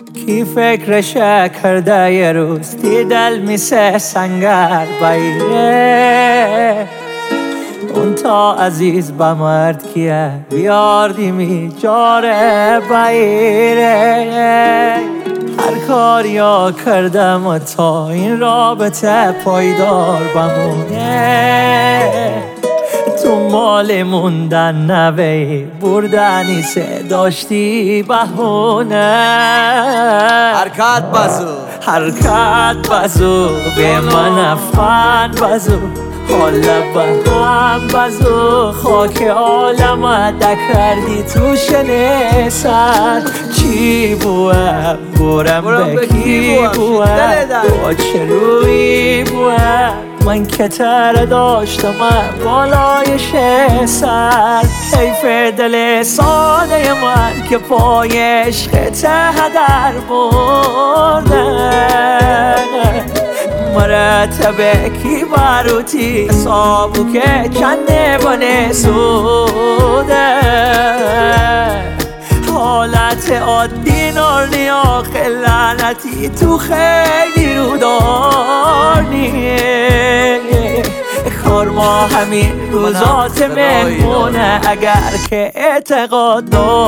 کی فکرش کرده یه روز دیدل میسه سنگر بایره اون تا عزیز بمرد کیه بیاردی می جاره بایره هر کاریا کردم و تا این رابطه پایدار بمونه تو مال موندن نوی بردنی سه داشتی بهونه حرکت حرکت بزو به من افغان بزو حالا به هم بزو خاک عالم دکردی تو شنه سر چی بوه برم به کی بوه با چه روی بوه من که تر داشتم بالای سر حیف دل ساده من که پای عشق ته در برده مرتبه کی باروتی صابو که چنده بانه سوده حالت عادی نارنی آخه لعنتی تو خیلی رو دارنیه کار ما همین روزات مهمونه اگر که اعتقاد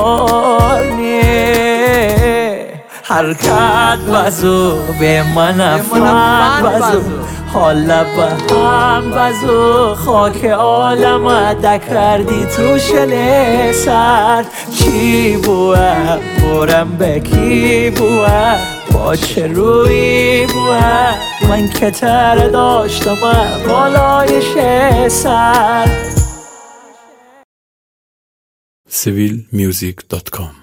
دارنیه حرکت بزو به من افغان بزو حالا به هم بزو خاک عالم دکردی تو شنه سر چی بوه برم به کی بوه با چه روی بوه من که تر داشتم بالای سر civilmusic.com